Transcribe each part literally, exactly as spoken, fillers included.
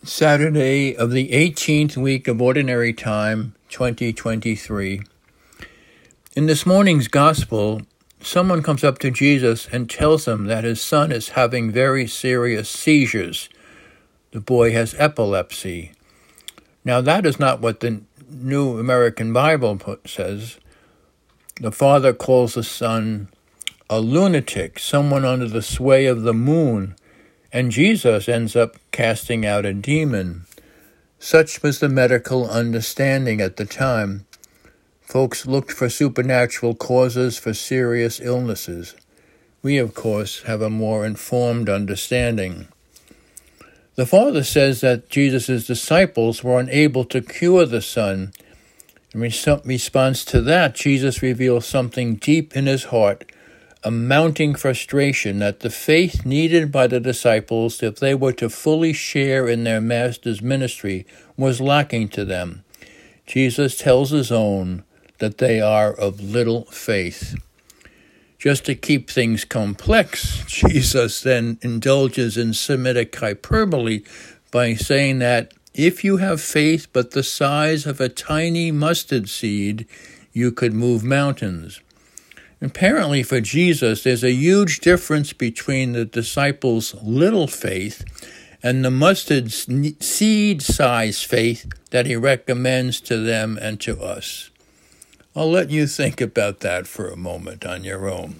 Saturday of the eighteenth week of Ordinary Time, twenty twenty-three. In this morning's Gospel, someone comes up to Jesus and tells him that his son is having very serious seizures. The boy has epilepsy. Now, that is not what the New American Bible says. The father calls the son a lunatic, someone under the sway of the moon, and Jesus ends up casting out a demon. Such was the medical understanding at the time. Folks looked for supernatural causes for serious illnesses. We, of course, have a more informed understanding. The father says that Jesus' disciples were unable to cure the son. In response to that, Jesus reveals something deep in his heart, a mounting frustration that the faith needed by the disciples if they were to fully share in their master's ministry was lacking to them. Jesus tells his own that they are of little faith. Just to keep things complex, Jesus then indulges in Semitic hyperbole by saying that if you have faith but the size of a tiny mustard seed, you could move mountains. Apparently for Jesus, there's a huge difference between the disciples' little faith and the mustard seed-sized faith that he recommends to them and to us. I'll let you think about that for a moment on your own.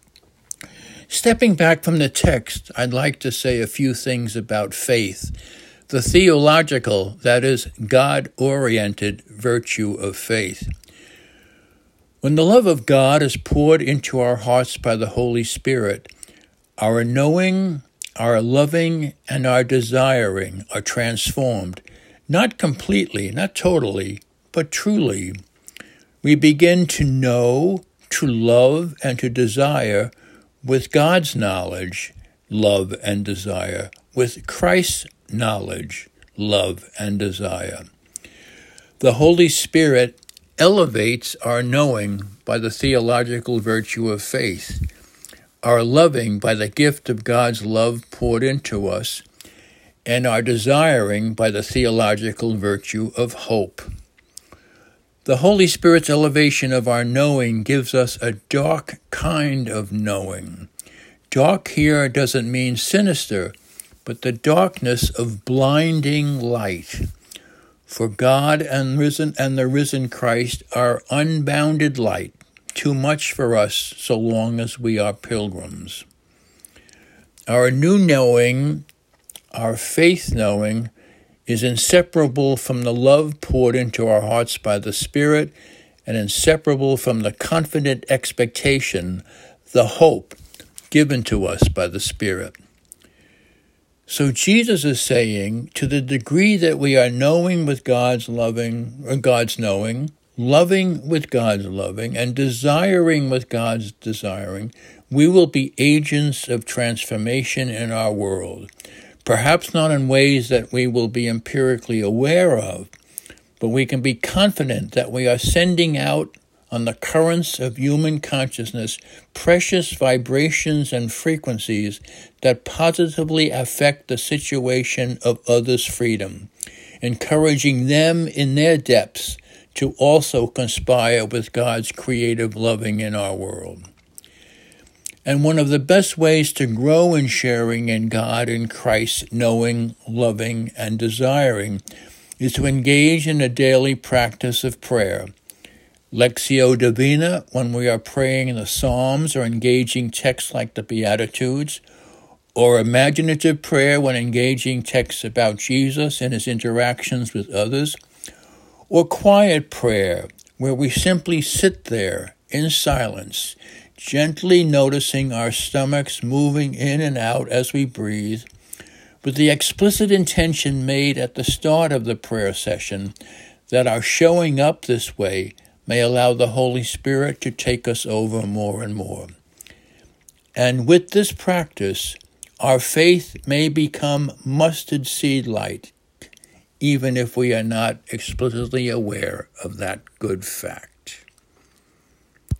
Stepping back from the text, I'd like to say a few things about faith, the theological, that is, God-oriented virtue of faith. When the love of God is poured into our hearts by the Holy Spirit, our knowing, our loving, and our desiring are transformed, not completely, not totally, but truly. We begin to know, to love, and to desire with God's knowledge, love, and desire, with Christ's knowledge, love, and desire. The Holy Spirit elevates our knowing by the theological virtue of faith, our loving by the gift of God's love poured into us, and our desiring by the theological virtue of hope. The Holy Spirit's elevation of our knowing gives us a dark kind of knowing. Dark here doesn't mean sinister, but the darkness of blinding light. For God and risen and the risen Christ are unbounded light, too much for us so long as we are pilgrims. Our new knowing, our faith knowing, is inseparable from the love poured into our hearts by the Spirit and inseparable from the confident expectation, the hope given to us by the Spirit. So Jesus is saying, to the degree that we are knowing with God's loving, or God's knowing, loving with God's loving, and desiring with God's desiring, we will be agents of transformation in our world. Perhaps not in ways that we will be empirically aware of, but we can be confident that we are sending out on the currents of human consciousness precious vibrations and frequencies that positively affect the situation of others' freedom, encouraging them in their depths to also conspire with God's creative loving in our world. And one of the best ways to grow in sharing in God and Christ, knowing, loving, and desiring, is to engage in a daily practice of prayer. Lectio Divina, when we are praying in the Psalms or engaging texts like the Beatitudes, or imaginative prayer when engaging texts about Jesus and his interactions with others, or quiet prayer, where we simply sit there in silence, gently noticing our stomachs moving in and out as we breathe, with the explicit intention made at the start of the prayer session that our showing up this way may allow the Holy Spirit to take us over more and more. And with this practice, our faith may become mustard seed light, even if we are not explicitly aware of that good fact.